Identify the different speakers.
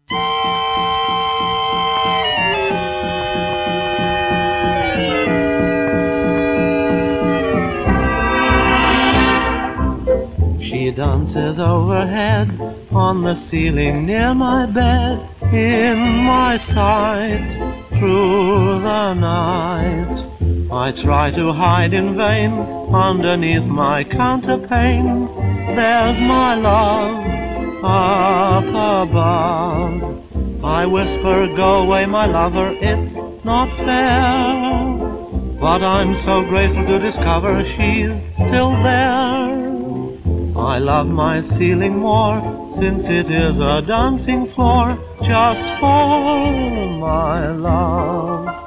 Speaker 1: She dances overhead on the ceiling near my bed, in my sight through the night. I try to hide in vain underneath my counterpane. There's my love up above. I whisper, go away, my lover, it's not fair. But I'm so grateful to discover she's still there. I love my ceiling more, since it is a dancing floor just for my love.